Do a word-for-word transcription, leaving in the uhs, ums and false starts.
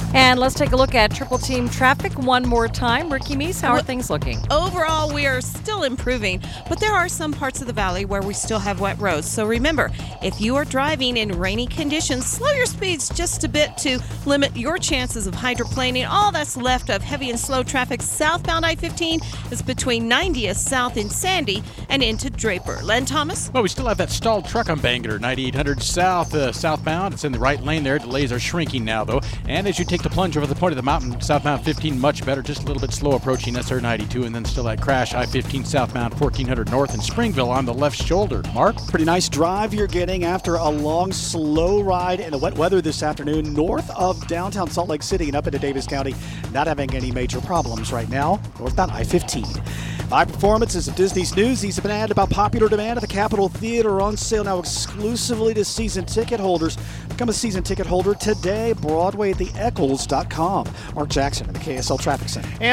And let's take a look at Triple Team traffic one more time. Ricky Meese, how are Well, things looking? Overall, we are still improving, but there are some parts of the valley where we still have wet roads. So remember, if you are driving in rainy conditions, slow your speeds just a bit to limit your chances of hydroplaning. All that's left of heavy and slow traffic southbound I fifteen is between ninetieth South in Sandy and into Draper. Len Thomas? Well, we still have that stalled truck on Bangor, ninety-eight hundred South, uh, southbound. It's in the right lane there. Delays are shrinking now, though. And as you take the plunge over the point of the mountain, southbound fifteen, much better, just a little bit slow approaching S R ninety-two, and then still that crash, I fifteen southbound, fourteen hundred north in Springville on the left shoulder. Mark? Pretty nice drive you're getting after a long, slow ride in the wet weather this afternoon north of downtown Salt Lake City and up into Davis County. Not having any major problems right now, northbound I fifteen. Five performances of Disney's Newsies have been added by popular demand at the Capitol Theater, on sale now exclusively to season ticket holders. Become a season ticket holder today. Broadway at the Eccles dot com. Mark Jackson in the K S L Traffic Center. And